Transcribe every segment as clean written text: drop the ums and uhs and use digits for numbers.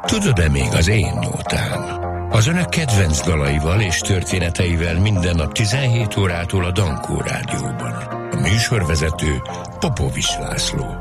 Tudod-e még az én nótán? Az önök kedvenc dalaival és történeteivel minden nap 17 órától a Dankó Rádióban. A műsorvezető Popovics László.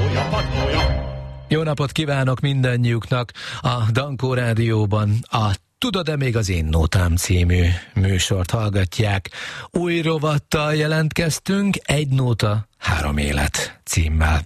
Jó napot kívánok mindannyiuknak a Dankó Rádióban, a Tudod-e még az Én Nótám című műsort hallgatják. Új rovattal jelentkeztünk, Egy nóta, 3 élet címmel.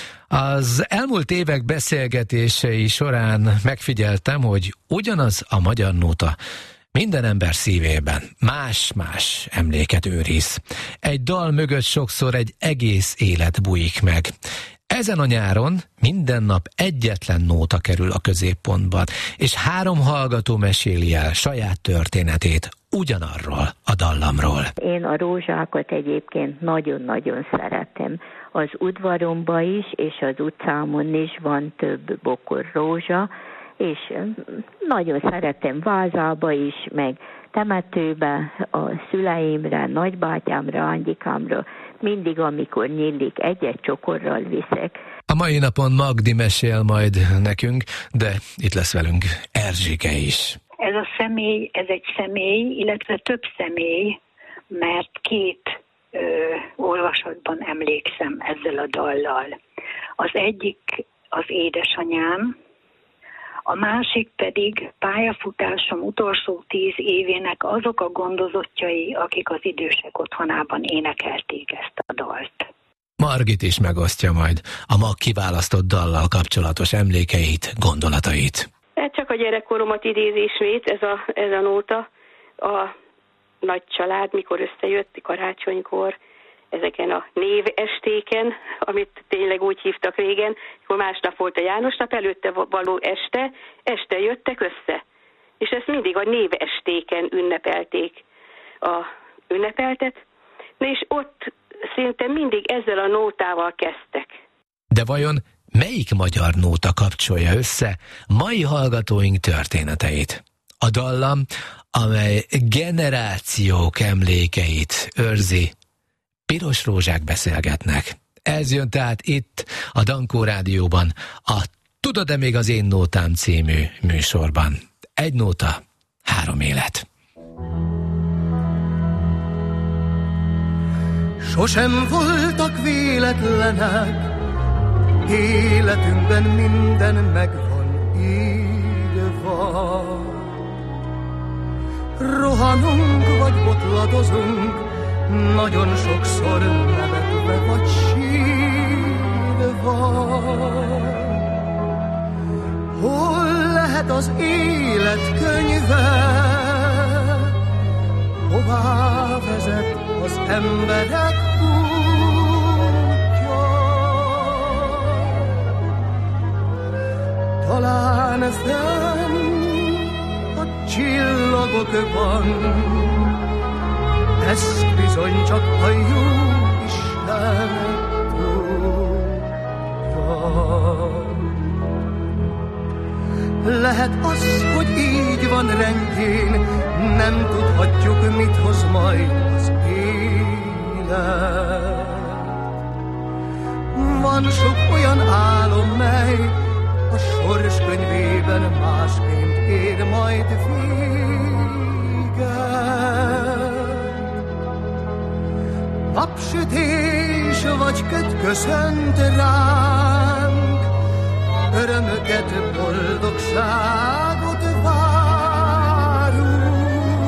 Az elmúlt évek beszélgetései során megfigyeltem, hogy ugyanaz a magyar nóta minden ember szívében más-más emléket őriz. Egy dal mögött sokszor egy egész élet bújik meg. Ezen a nyáron minden nap egyetlen nóta kerül a középpontba, és 3 hallgató meséli el saját történetét ugyanarról a dallamról. Én a rózsákat egyébként nagyon-nagyon szeretem. Az udvaromban is, és az utcámon is van több bokor rózsa, és nagyon szeretem vázába is, meg temetőbe, a szüleimre, nagybátyámra, Andikámra, mindig, amikor nyílik, egy-egy csokorral viszek. A mai napon Magdi mesél majd nekünk, de itt lesz velünk Erzsike is. Ez a személy, ez egy személy, illetve több személy, mert 2 olvasatban emlékszem ezzel a dallal. Az egyik az édesanyám, a másik pedig pályafutásom utolsó 10 évének azok a gondozottjai, akik az idősek otthonában énekelték ezt a dalt. Margit is megosztja majd a ma kiválasztott dallal kapcsolatos emlékeit, gondolatait. Csak a gyerekkoromat idézi ismét ez a nóta. A nagy család, mikor összejött karácsonykor, ezeken a névestéken, amit tényleg úgy hívtak régen, akkor másnap volt a Jánosnap, előtte való este jöttek össze. És ezt mindig a névestéken ünnepelték a ünnepeltet, és ott szinte mindig ezzel a nótával kezdtek. De vajon melyik magyar nóta kapcsolja össze mai hallgatóink történeteit? A dallam, amely generációk emlékeit őrzi. Piros rózsák beszélgetnek. Ez jön tehát itt a Dankó Rádióban, a Tudod-e még az Én Nótám című műsorban. Egy nóta, 3 élet. Sosem voltak véletlenek, életünkben minden megvan írva. Rohanunk vagy botladozunk, nagyon sokszor nevetve vagy sírva. Hol lehet az élet könyve, hová vezet az emberek útja? Talán fenn a csillagokban, ezt bizony csak a jó Isten tudja. Lehet az, hogy így van rendjén, nem tudhatjuk, mit hoz majd az élet. Van sok olyan álom, mely a sors könyvében másként ér majd véget. Napsütés vagy köt köszönt ránk, örömöket, boldogságot várunk.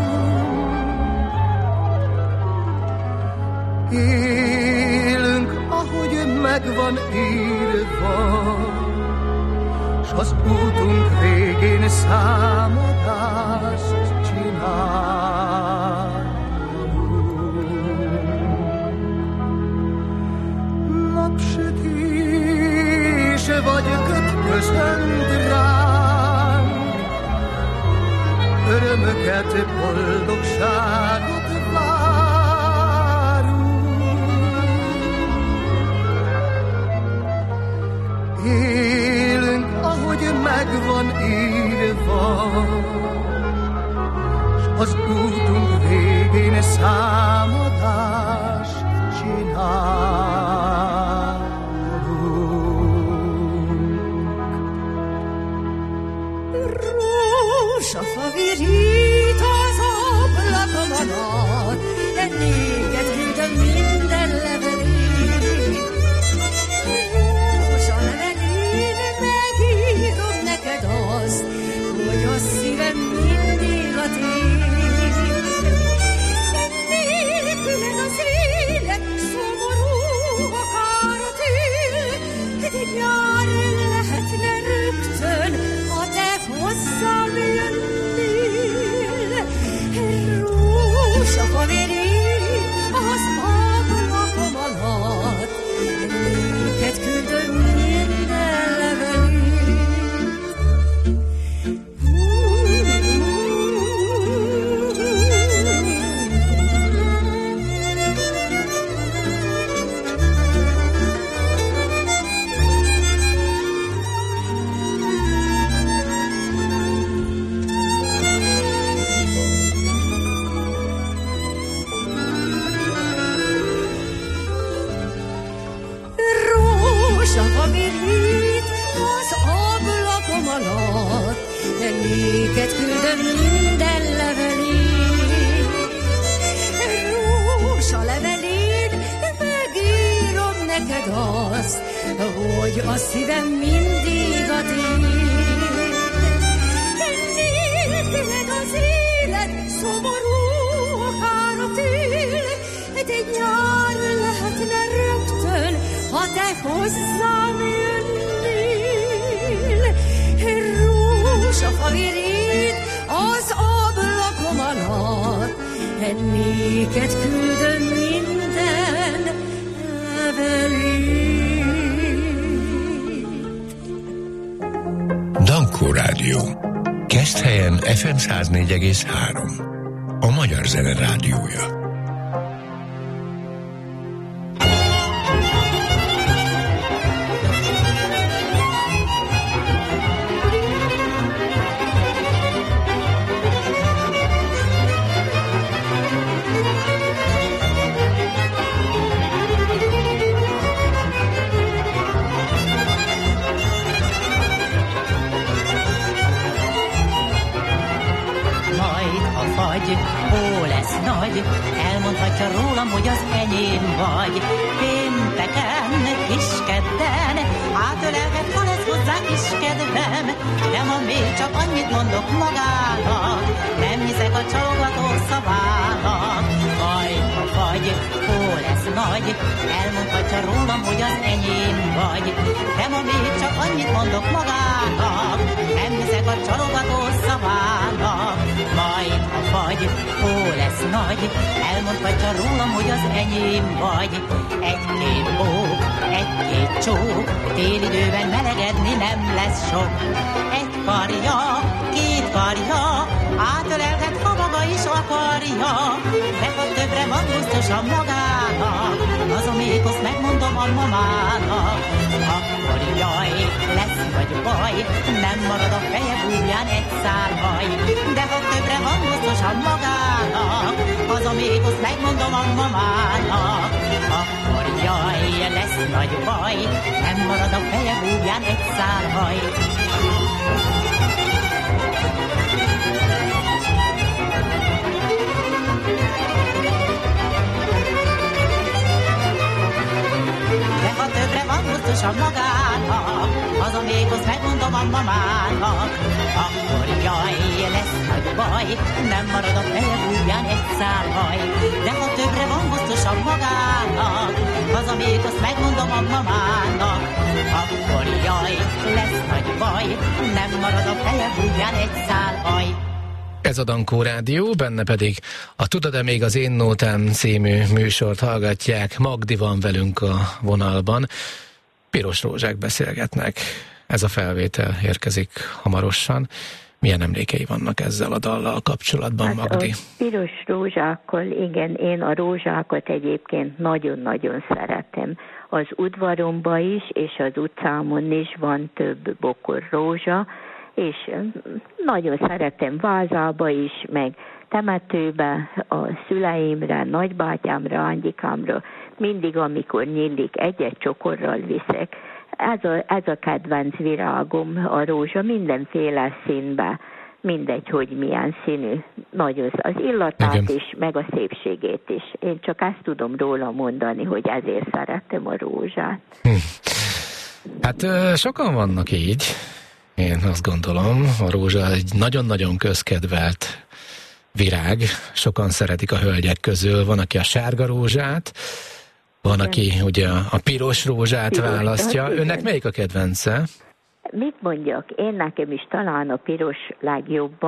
Élünk, ahogy megvan írva, s az útunk végén számadást csinálunk. Napsütés vagy köt köszönt ránk, örömöket, boldogságot várunk. Élünk, ahogy megvan írva, s az útunk végén számadást csinálunk. Rózsafa virít az ablakom alatt, de néked küldöm minden levelét. Rózsa levelén megírom neked azt, hogy a szívem mindig rózsafa virít az ablakom alatt, néked küldöm minden levelét. Rózsafa virít az ablakom alatt, néked küldöm minden levelét. Rózsa levelét, megírom neked azt, hogy a szívem mindig a tiéd. Nélküled az élet szomorú, akár a tél, de nyár lehetne rögtön, ha te hozzám jönnél. Rózsafa virít az ablakom alatt, néked küldöm minden levelét. Dankó Rádió. Keszthelyen FM 104,3. A Magyar Zene Rádiója. Hó lesz nagy, elmondhatja rólam, hogy az enyém vagy. Pénteken, kiskedden, átölelget, ha lesz hozzá kis kedvem. De ma még csak annyit mondok magának, nem hiszek a csalogató szavának. Ajta vagy, hó lesz nagy, elmondhatja rólam, hogy az enyém vagy. De ma még csak annyit mondok magának, nem hiszek a csalogató szavának. Majd ha vagy, hó lesz nagy, elmondhatja rólam, hogy az enyém vagy. Egy-két bók, egy-két csók, télidőben melegedni nem lesz sok. Egy karja, két karja, átölelhet, ha maga is akarja. De ha többre van gusztusa magának, az a mékoszt megmondom a mamának. Akkor jaj, lesz vagy baj, nem marad a feje bújján egy szál haj. De ha többre van gusztusa magának, az a mékoszt megmondom a mamának. Akkor jaj, lesz nagy baj, nem marad a feje bújján egy szál haj. De ha többre van gusztusa magának, az a mékoszt megmondom a mamának. Akkor jaj, lesz nagy baj, nem marad a feje bújján egy szál haj. De ha többre van gusztusa magának, az a mékoszt megmondom a mamának. Akkor jaj, lesz nagy baj, nem marad a feje bújján egy szál haj. Ez a Dankó Rádió, benne pedig a Tudod-e még az én nótám című műsort hallgatják. Magdi van velünk a vonalban. Piros rózsák beszélgetnek. Ez a felvétel érkezik hamarosan. Milyen emlékei vannak ezzel a dallal kapcsolatban, Magdi? A piros rózsákkal, igen, én a rózsákat egyébként nagyon-nagyon szeretem. Az udvaromban is, és az utcámon is van több bokor rózsa, és nagyon szeretem vázába is, meg temetőbe, a szüleimre, nagybátyámra, Angikámra, mindig, amikor nyílik, egy-egy csokorral viszek. Ez a kedvenc virágom, a rózsa, mindenféle színbe, mindegy, hogy milyen színű. Nagyon az illatát igen. is, meg a szépségét is. Én csak ezt tudom róla mondani, hogy ezért szeretem a rózsát. Hát sokan vannak így. Én azt gondolom, a rózsa egy nagyon-nagyon közkedvelt virág. Sokan szeretik a hölgyek közül. Van, aki a sárga rózsát, van, aki ugye a piros rózsát választja. Önnek melyik a kedvence? Mit mondjak? Én nekem is talán a piros legjobban,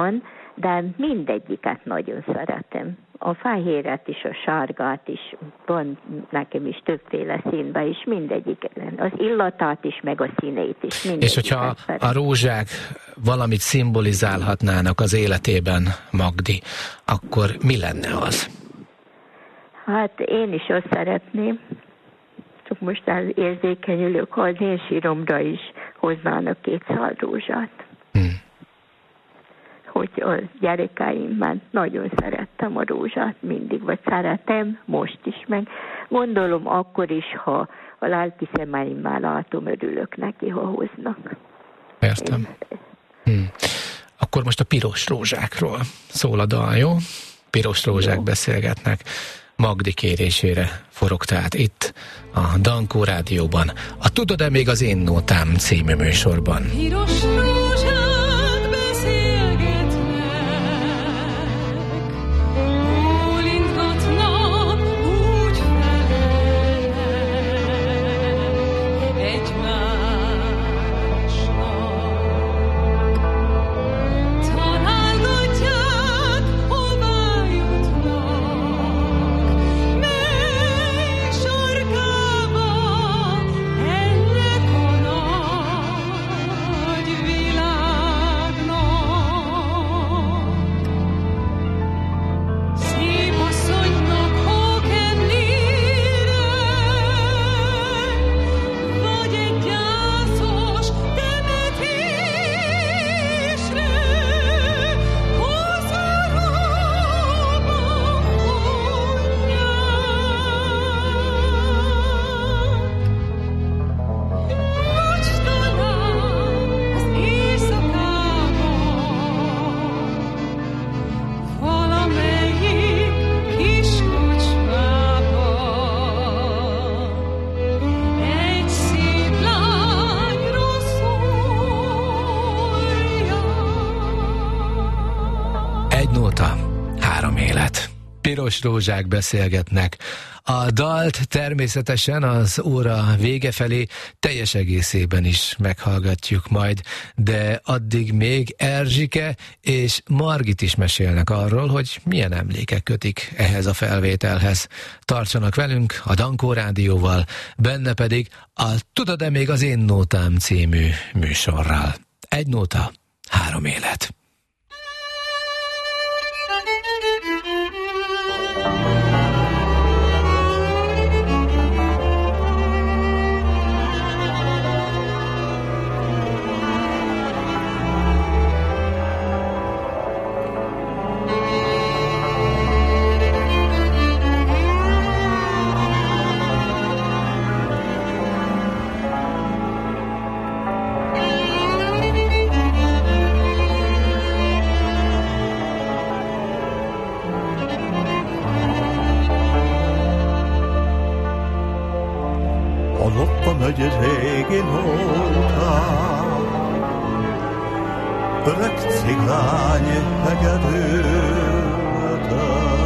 de mindegyiket nagyon szeretem. A fehéret is, a sárgát is, van nekem is többféle színben is, mindegyik. Az illatát is, meg a színét is. És hogyha a rózsák valamit szimbolizálhatnának az életében, Magdi, akkor mi lenne az? Hát én is azt szeretném, csak most érzékenyülök, ha az én síromra is hoznának 2 szál rózsát. Hogy a gyerekeimben nagyon szerettem a rózsát mindig, vagy szeretem most is, meg gondolom akkor is, ha a lelki szemeimmel látom, örülök neki, ha hoznak. Értem. Akkor most a piros rózsákról szól a dal, jó? Piros rózsák beszélgetnek. Magdi kérésére forog tehát itt a Dankó Rádióban. A Tudod-e még az én nótám című műsorban. Piros rózsák beszélgetnek, bólintgatnak, úgy felelnek egymásnak. Találgatják, hová jutnak, mely sarkába ennek a nagy világnak. Szép asszonynak hókemlére, vagy egy gyászos temetésre, hozzáróban úgy talán az éjszakában, valamelyik kis kocsmában, egy szép lányról szólja. Egy nóta, 3 élet. Piros rózsák beszélgetnek. A dalt természetesen az óra vége felé teljes egészében is meghallgatjuk majd, de addig még Erzsike és Margit is mesélnek arról, hogy milyen emlékek kötik ehhez a felvételhez. Tartsanak velünk a Dankó Rádióval, benne pedig a Tudod-e még az én nótám című műsorral. Egy nóta, 3 élet. Hallottam egy régi nótát, öreg cigány hegedűlte.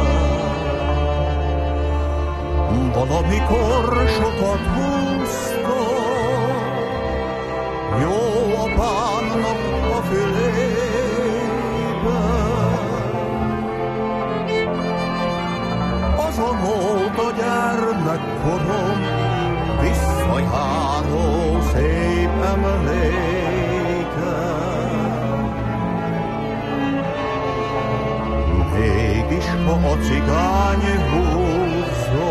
Valamikor sokat húztam, jó apámnak a fülébe. Az a nóta gyermekkorom, visszajáró szép emléke. Mégis, ha a cigány húzza,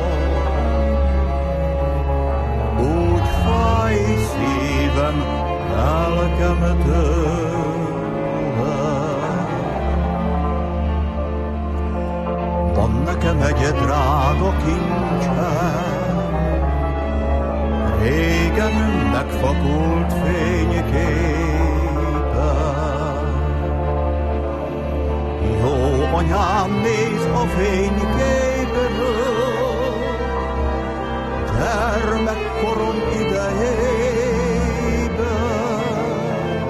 úgy fáj szívem, lelkem tőle. Van nekem egy drága kincsem, régen megfakult fényképe. Jó anyám, néz a fényképről, gyermekkorom idejében.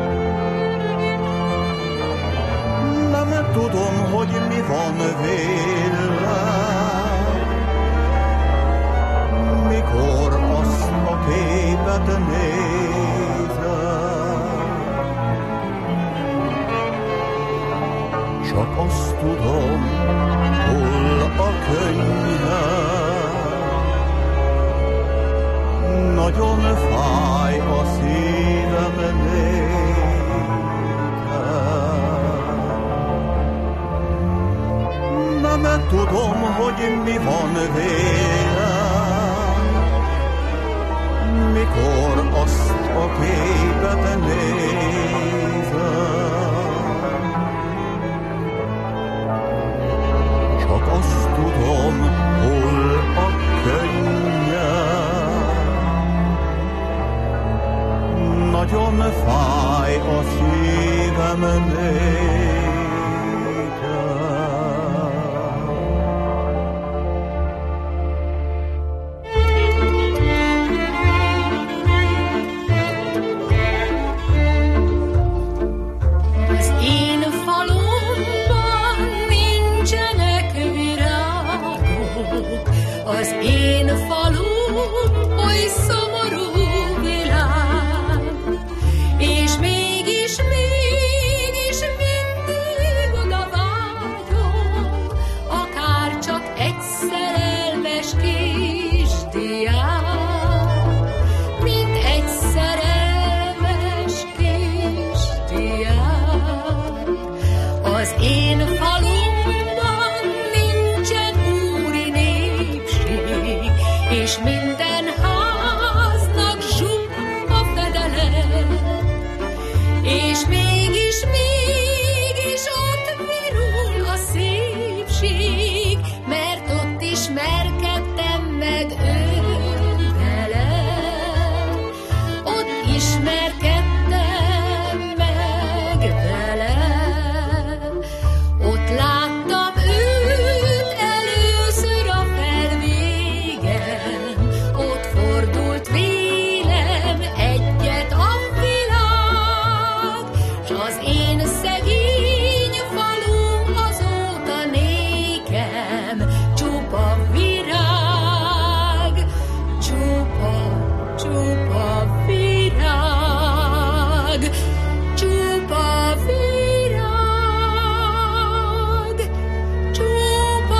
Nem tudom, hogy mi van vélem, mikor azt a képet nézem. csak azt tudom, hol a könnyed. Nagyon fáj a szívem nékem. Nem tudom, hogy mi van vélem, mikor azt a képet nézem. Csak azt tudom, hol a könnyed. Nagyon fáj a szívem nékem. Az én falum oly szomorú világ, és mégis mindig oda vágyom, akár csak egy szerelmes kisdiák, mint egy szerelmes kisdiák. Az én falumban és minden háznak zsupp a fedele, és mégis ott virul a szépség, mert ott ismerkedtem meg ővele, ott ismerkedtem meg vele, ott láttam őt először a felvégen. Ott fordult vélem egyet a világ, s az én szegény falum azóta nékem csupa virág, csupa virág, csupa virág, csupa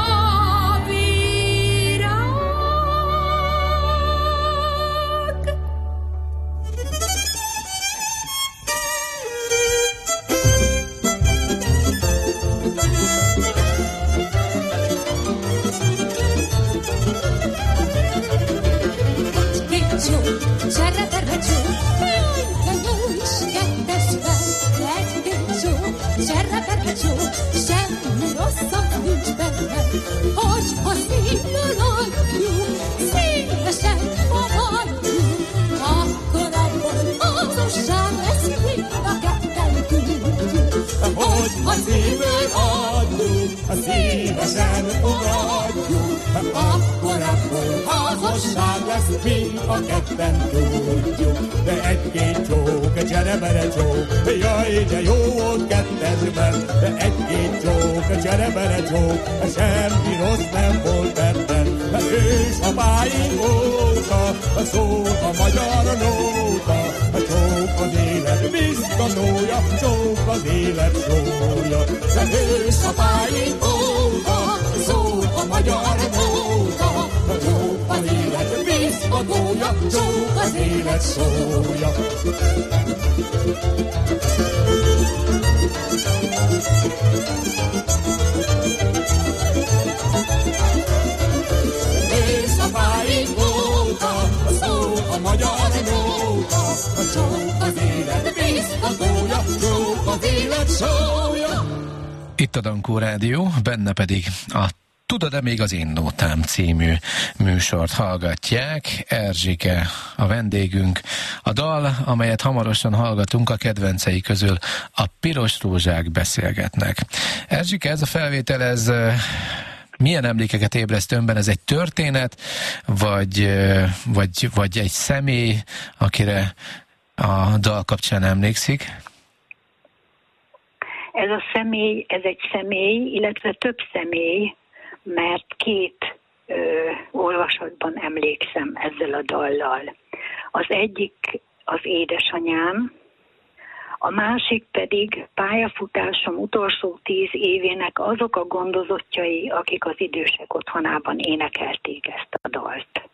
virág. Egy-két cserre-perre csó, jaj, de jó is kedves fel. Egy-két cserre-perre csó, semmi rosszabb nincs benne. Hogyha szívből adjuk, szívesen fogadjuk, akkor abból házasság lesz, mind a ketten tudjuk. Hogyha szívből adjuk, szívesen fogadjuk, akkor abból házasság lesz, mind a ketten tudjuk. De egy-két csók, cserebere csók, jaj, de jó volt kettesben. De egy-két csók, cserebere csók, semmi rossz nem volt ebben. Ősapáink óta szól a magyar nóta, a csók az élet biztatója, csók az élet sója. De ősapáink óta szól a magyar nóta, a csók az élet biztatója, csók az élet sója. Ősapáink óta szól a magyar nóta, a csók az élet biztatója, csók az élet sója. Itt a Dankó Rádió, benne pedig a Tudod-e még az én nótám című műsort hallgatják. Erzsike a vendégünk. A dal, amelyet hamarosan hallgatunk, a kedvencei közül a Piros rózsák beszélgetnek. Erzsike, ez a felvétel, ez milyen emlékeket ébreszt önben? Ez egy történet, vagy egy személy, akire a dal kapcsán emlékszik? Ez a személy, ez egy személy, illetve több személy, mert két olvasatban emlékszem ezzel a dallal. Az egyik az édesanyám, A másik pedig pályafutásom utolsó 10 évének azok a gondozottjai, akik az idősek otthonában énekelték ezt a dalt.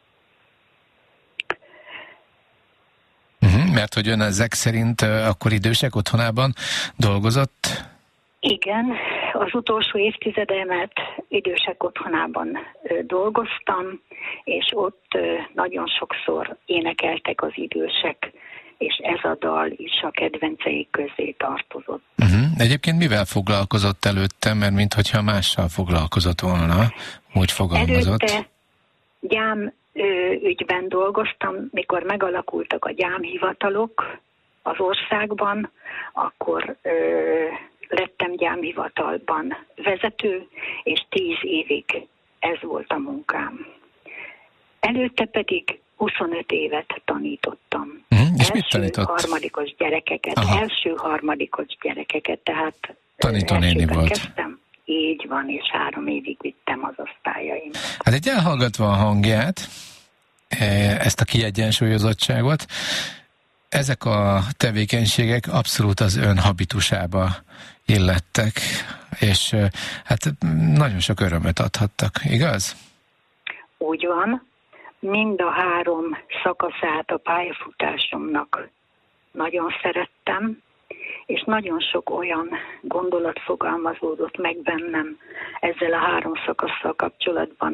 Mert hogy ön ezek szerint akkor idősek otthonában dolgozott? Igen, az utolsó évtizedemet idősek otthonában dolgoztam, és ott nagyon sokszor énekeltek az idősek, és ez a dal is a kedvenceik közé tartozott. Egyébként mivel foglalkozott előtte, mert minthogyha mással foglalkozott volna, úgy fogalmazott? Előtte gyám ügyben dolgoztam, mikor megalakultak a gyámhivatalok az országban, akkor lettem gyámhivatalban vezető, és 10 évig ez volt a munkám. Előtte pedig 25 évet tanítottam. És mit tanított? Harmadikos gyerekeket, első harmadikos gyerekeket, tehát tanítónéni volt. Kezdtem. Így van, és 3 évig vittem az osztályaim. Hát egy elhallgatva a hangját, ezt a kiegyensúlyozottságot, ezek a tevékenységek abszolút az ön habitusába illettek, és hát nagyon sok örömet adhattak, igaz? Úgy van. Mind a 3 szakaszát a pályafutásomnak nagyon szerettem, és nagyon sok olyan gondolat fogalmazódott meg bennem ezzel a 3 szakasszal kapcsolatban,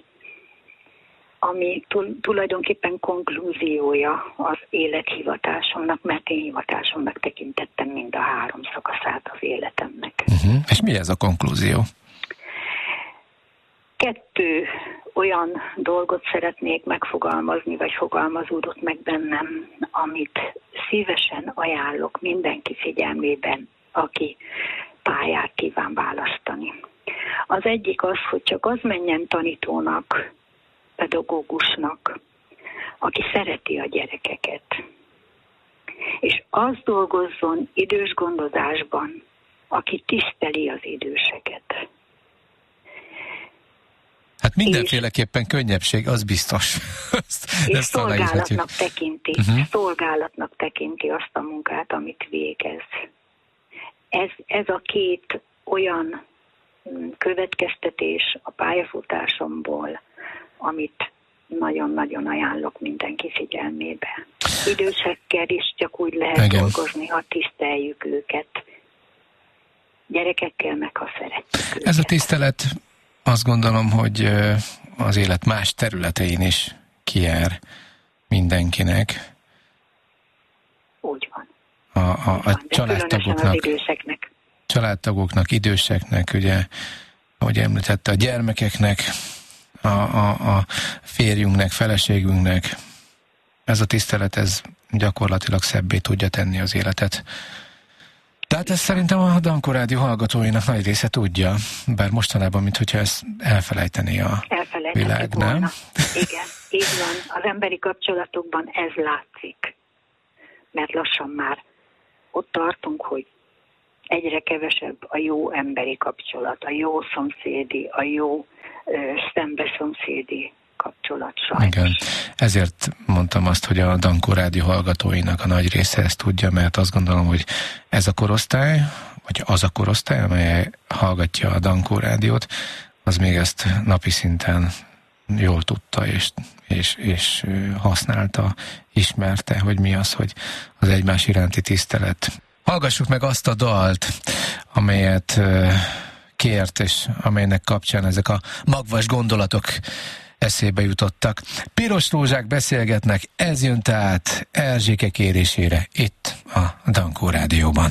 ami tulajdonképpen konklúziója az élethivatásomnak, mert én hivatásomnak tekintettem mind a 3 szakaszát az életemnek. És mi ez a konklúzió? 2 olyan dolgot szeretnék megfogalmazni, vagy fogalmazódott meg bennem, amit szívesen ajánlok mindenki figyelmében, aki pályát kíván választani. Az egyik az, hogy csak az menjen tanítónak, pedagógusnak, aki szereti a gyerekeket. És az dolgozzon idős gondozásban, aki tiszteli az időseket. Hát mindenféleképpen könnyebbség, az biztos. És szolgálatnak tekinti azt a munkát, amit végez. Ez a 2 olyan következtetés a pályafutásomból, amit nagyon-nagyon ajánlok mindenki figyelmébe. Idősekkel is csak úgy lehet dolgozni, ha tiszteljük őket. Gyerekekkel meg, ha szeretjük őket. Ez a tisztelet, azt gondolom, hogy az élet más területein is kijár mindenkinek. Úgy van. A családtagoknak, időseknek, ugye, ahogy említette, a gyermekeknek, a férjünknek, feleségünknek. Ez a tisztelet, ez gyakorlatilag szebbé tudja tenni az életet. Tehát ezt szerintem a Dankó Rádió hallgatóinak nagy része tudja, bár mostanában, minthogyha ezt elfelejtené a világ, nem? Igen, így van. Az emberi kapcsolatokban ez látszik. Mert lassan már ott tartunk, hogy egyre kevesebb a jó emberi kapcsolat, a jó szomszédi, a jó szembeszomszédi kapcsolat sajnos. Igen, ezért mondtam azt, hogy a Dankó Rádió hallgatóinak a nagy része ezt tudja, mert azt gondolom, hogy ez a korosztály, vagy az a korosztály, amely hallgatja a Dankó Rádiót, az még ezt napi szinten jól tudta, és használta, ismerte, hogy mi az, hogy az egymás iránti tisztelet. Hallgassuk meg azt a dalt, amelyet kért, és amelynek kapcsán ezek a magvas gondolatok eszébe jutottak. Piros rózsák beszélgetnek, ez jön tehát Erzséke kérésére itt a Dankó Rádióban.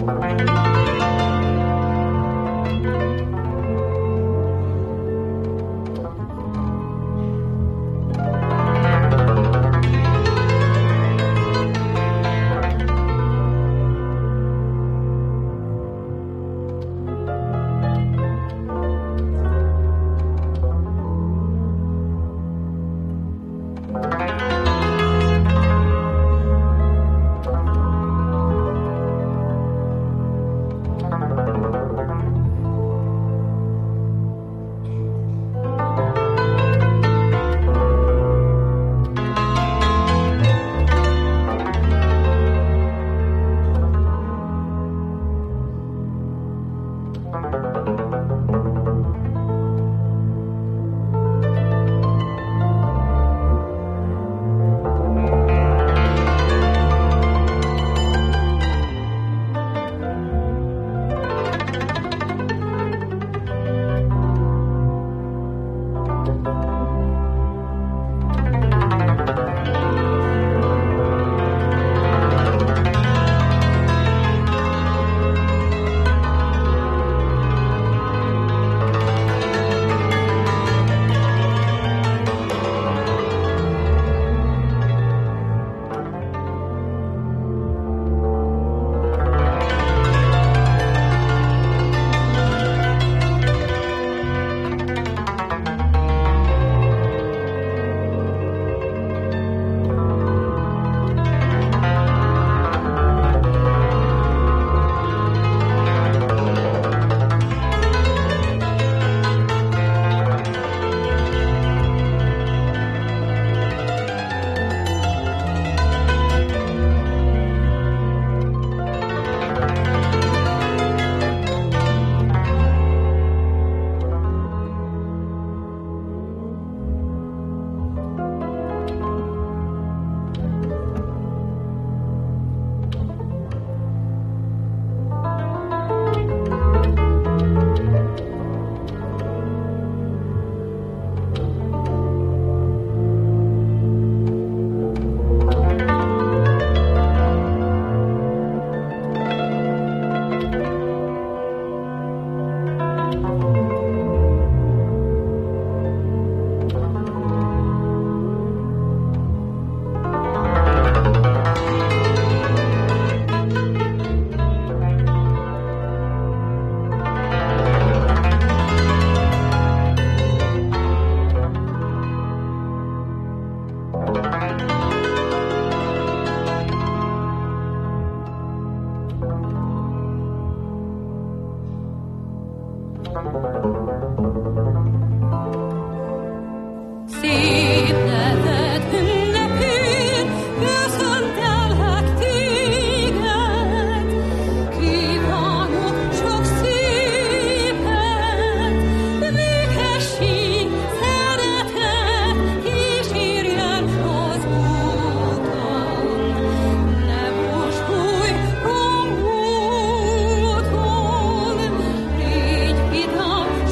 Come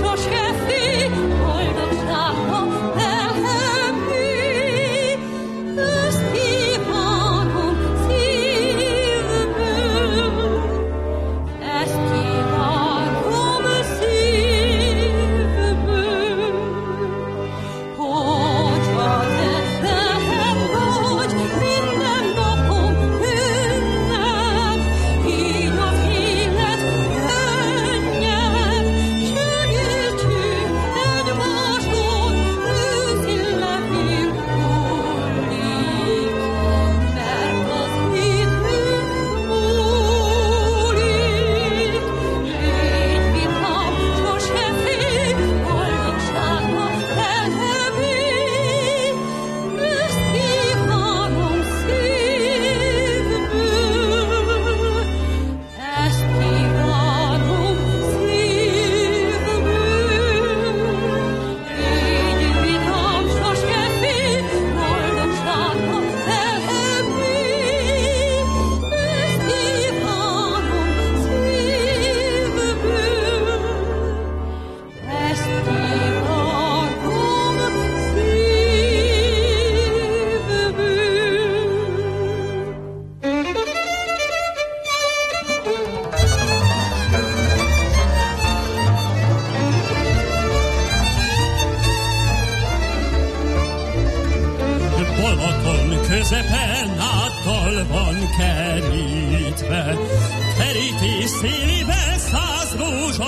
kerítve, kerítés szélébe 100 rózsa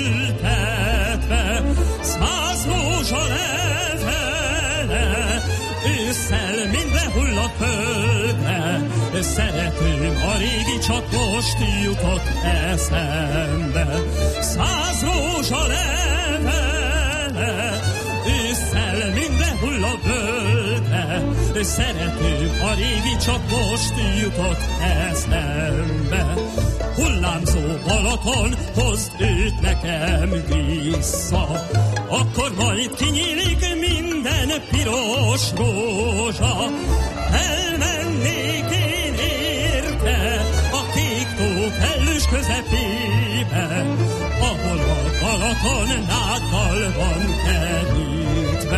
ültetve, 100 rózsa levele, ősszel mind lehull a földre. Szeretőm, a régi csak most jutott eszembe. 100 rózsa levele, ősszel mind lehull a földre. Szeretőm, a régi csak most jutott eszembe. Hullámzó Balaton, hozd őt nekem vissza, akkor majd kinyílik minden piros rózsa. Elmennék én érte a kék tó kellős közepébe, ahol a Balaton náddal van kerítve.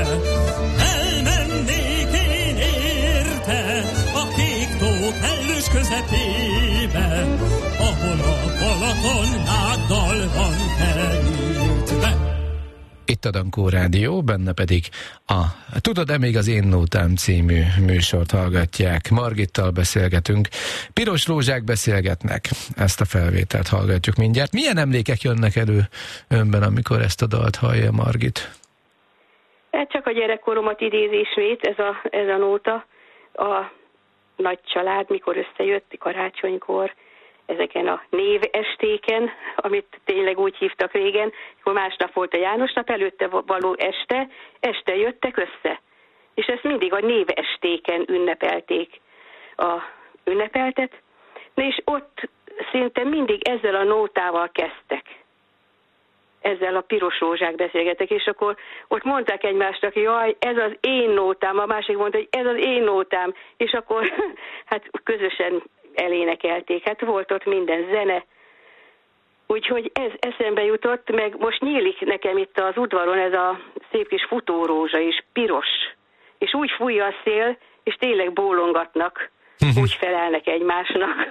Elmennék én érte a kék tó kellős közepébe, ahol a Balaton náddal van kerítve. Itt a Dankó Rádió, benne pedig a Tudod-e még az én nótám című műsort hallgatják. Margittal beszélgetünk, Piros rózsák beszélgetnek. Ezt a felvételt hallgatjuk mindjárt. Milyen emlékek jönnek elő önben, amikor ezt a dalt hallja, Margit? Hát csak a gyerekkoromat idézi ismét ez a nóta. A nagy család, mikor összejött karácsonykor, ezeken a névestéken, amit tényleg úgy hívtak régen, akkor másnap volt a János nap, előtte való este jöttek össze. És ezt mindig a névestéken ünnepelték a ünnepeltet. Na és ott szinte mindig ezzel a nótával kezdtek. Ezzel a piros rózsák beszélgetek, és akkor ott mondták egymásnak, jaj, ez az én nótám, a másik mondta, hogy ez az én nótám, és akkor hát közösen elénekelték. Hát volt ott minden zene. Úgyhogy ez eszembe jutott, meg most nyílik nekem itt az udvaron ez a szép kis futórózsa is, piros. És úgy fújja a szél, és tényleg bólongatnak, úgy felelnek egymásnak.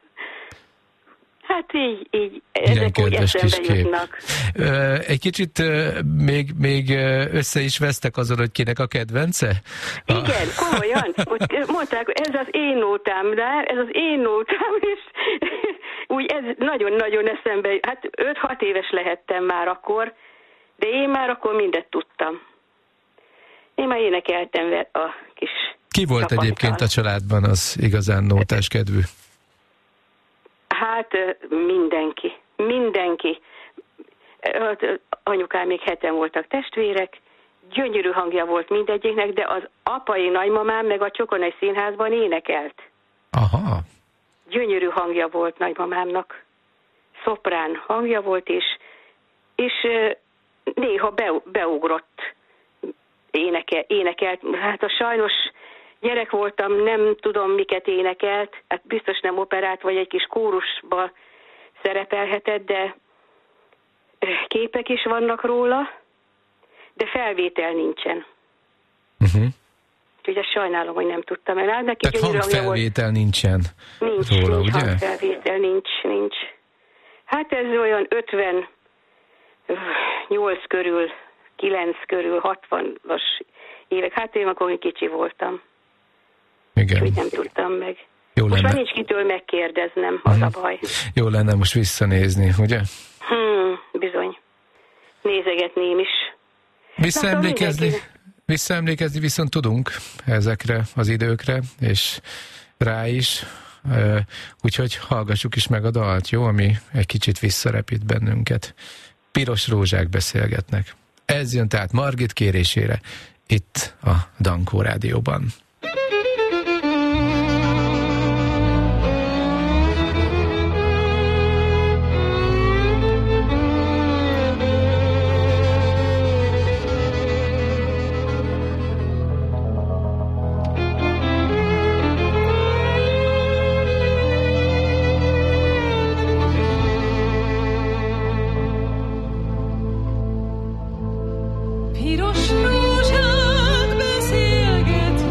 Hát így ezek úgy eszembe jutnak. Egy kicsit még össze is vesztek azon, hogy kinek a kedvence? Igen, komolyan. Mondták, hogy ez az én nótám, de ez az én nótám, és úgy ez nagyon-nagyon eszembe, hát 5-6 éves lehettem már akkor, de én már akkor mindet tudtam. Én már énekeltem a kis Ki volt csapattal. Egyébként a családban az igazán nótás kedvű? Hát mindenki. Anyukám még 7-en voltak testvérek, gyönyörű hangja volt mindegyiknek, de az apai nagymamám meg a Csokonai Színházban énekelt. Aha. Gyönyörű hangja volt nagymamámnak. Szoprán hangja volt, és néha beugrott, énekelt. Hát a sajnos gyerek voltam, nem tudom miket énekelt, hát biztos nem operát, vagy egy kis kórusba szerepelhetett, de képek is vannak róla, de felvétel nincsen. Úgyhogy sajnálom, hogy nem tudtam el. Neki tehát hangfelvétel nincsen róla, ugye? Hangfelvétel nincs. Hát ez olyan 58 körül, 9 körül, 60-as évek. Hát én akkor kicsi voltam. Igen. Úgyhogy nem tudtam meg. Jó most lenne. már nincs kitől megkérdeznem, az a baj. Jó lenne most visszanézni, ugye? Bizony. Nézegetném is. Visszaemlékezni viszont tudunk ezekre az időkre, és rá is. Úgyhogy hallgassuk is meg a dalt, jó? Ami egy kicsit visszarepít bennünket. Piros rózsák beszélgetnek. Ez jön tehát Margit kérésére itt a Dankó Rádióban. Piros rózsák beszélgetnek,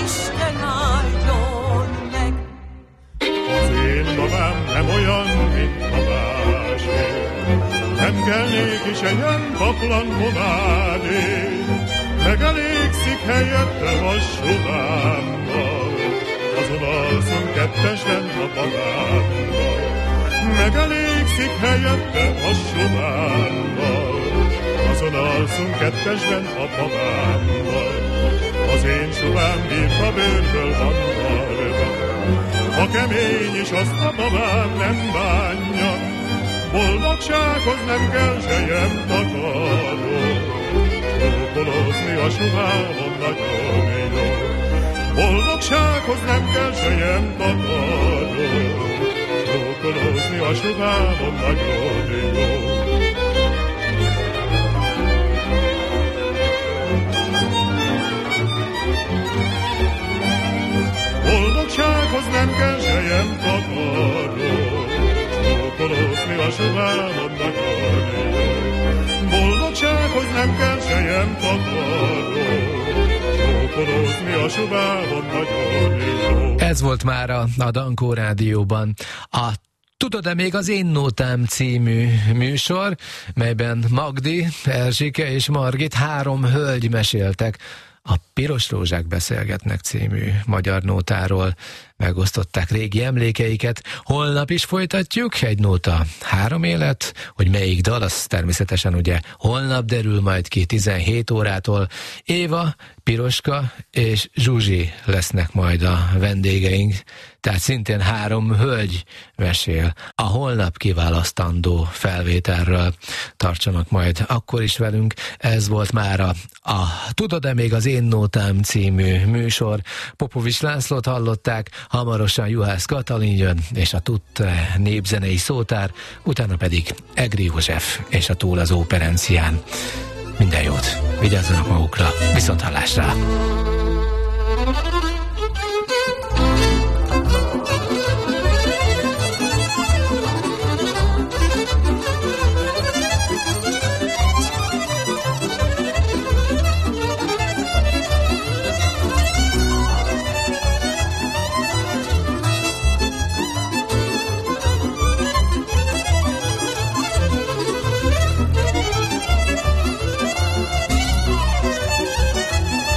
Isten áldjon meg. Az én babám nem olyan, mint a másé, nem kell néki se ilyen paplan pomádé, megelégszik helyette vassudánval, azon alszunk kettesen a babámmal. Megelégszik helyette vassudánval, azon alszunk kettesben a babámmal. Az én subám birka bőrből van marva, a kemény is azt a babám nem bánja, boldogsághoz nem kell sejem takaró, csókolózni a subámon nagyon jó. Boldogsághoz nem kell sejem takaró, csókolózni a subámon nagyon jó. Boldogsághoz nem kell sejem takaró, csókolózni a subámon nagyon jó. Boldogsághoz nem kell sejem takaró, csókolózni a subámon nagyon jó. Ez volt már a Dankó Rádióban a Tudod-e még az Én Nótám című műsor, melyben Magdi, Erzsike és Margit 3 hölgy meséltek a Piros Rózsák beszélgetnek című magyar nótáról, megosztották régi emlékeiket. Holnap is folytatjuk, 1 nóta 3 élet, hogy melyik dal, az természetesen ugye holnap derül majd ki 17 órától. Éva, Piroska és Zsuzsi lesznek majd a vendégeink, tehát szintén 3 hölgy mesél a holnap kiválasztandó felvételről. Tartsanak majd akkor is velünk. Ez volt már a Tudod-e még az Én Nótám című műsor. Popovics Lászlót hallották, hamarosan Juhász Katalin jön, és a Tutt népzenei szótár, utána pedig Egri József és a Túl az óperencián. Minden jót, vigyázzanak magukra, viszonthallásra!